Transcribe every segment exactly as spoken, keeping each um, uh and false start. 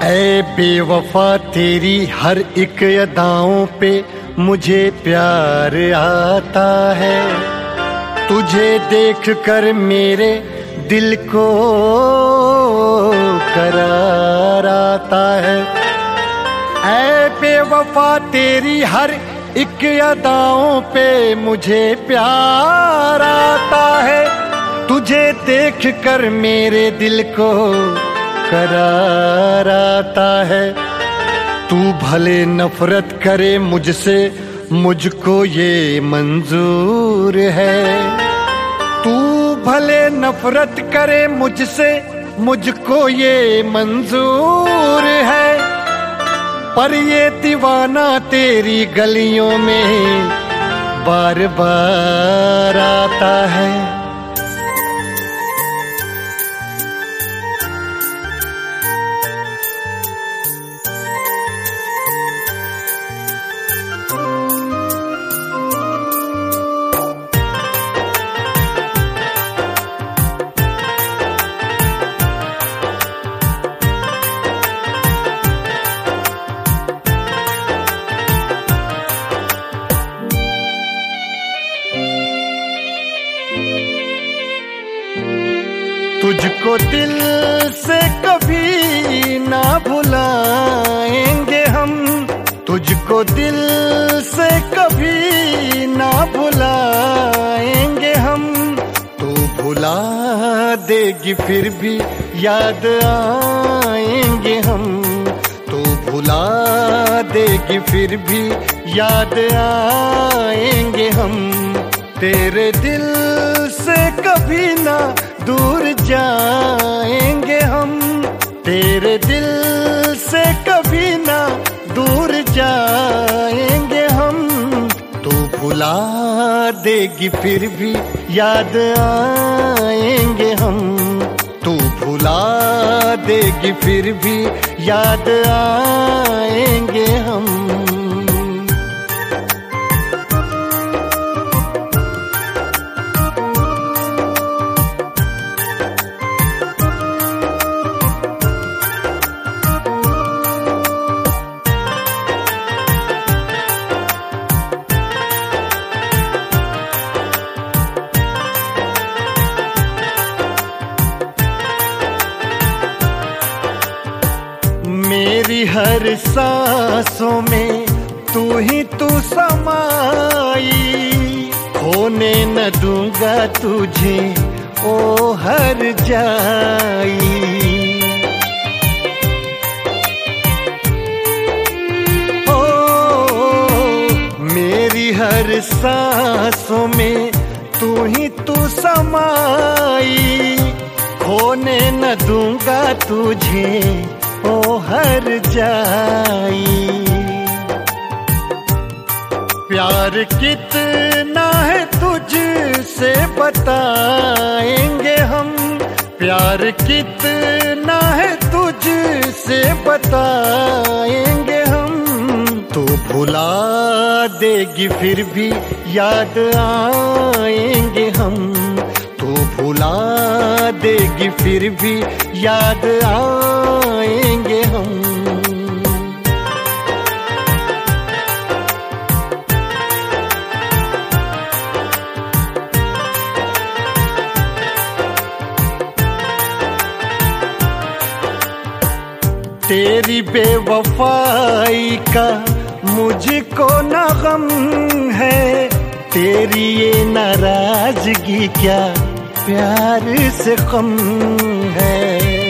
ऐ बेवफा तेरी हर एक अदाओं पे मुझे प्यार आता है। तुझे देख कर मेरे दिल को करार आता है। ऐ बेवफा तेरी हर एक अदाओं पे मुझे प्यार आता है। तुझे देख कर मेरे दिल को करार आता है। तू भले नफरत करे मुझसे, मुझको ये मंजूर है। तू भले नफरत करे मुझसे, मुझको ये मंजूर है। पर ये दीवाना तेरी गलियों में बार बार आता है। तुझको दिल से कभी ना भुलाएंगे हम, तुझको दिल से कभी ना भुलाएंगे हम। तू भुला देगी फिर भी याद आएंगे हम। तू भुला देगी फिर भी याद आएंगे हम। तेरे दिल से कभी ना दूर जाएंगे हम। तेरे दिल से कभी ना दूर जाएंगे हम। तू भुला देगी फिर भी याद आएंगे हम। तू भुला देगी फिर भी याद आएंगे हम। मेरी हर सांसों में तू ही तू समाई। खोने न दूंगा तुझे ओ हर जाई। ओ मेरी हर सांसों में तू ही तू समाई। खोने न दूंगा तुझे ओ हर जाई। प्यार कितना है तुझसे बताएंगे हम। प्यार कितना है तुझसे बताएंगे हम। तू भुला देगी फिर भी याद आएंगे हम। तू भुला देगी फिर भी याद आएंगे हम। तेरी बेवफाई का मुझको न गम है। तेरी ये नाराजगी क्या प्यार से कम है।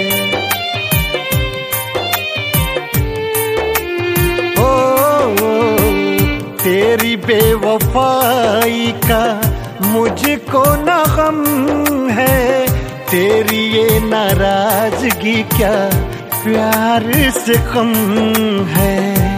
ओ, ओ तेरी बेवफाई का मुझको न गम है। तेरी ये नाराजगी क्या प्यार से कम है।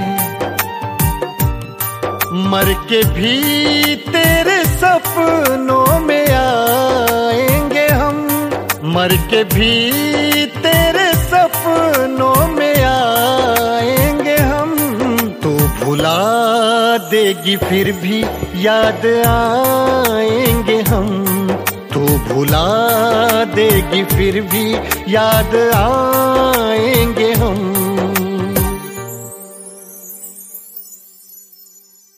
मर के भी तेरे सपनों में आएंगे हम। मर के भी तेरे सपनों में आएंगे हम। तू भुला देगी फिर भी याद आएंगे हम। तू भुला देगी फिर भी याद आएंगे हम।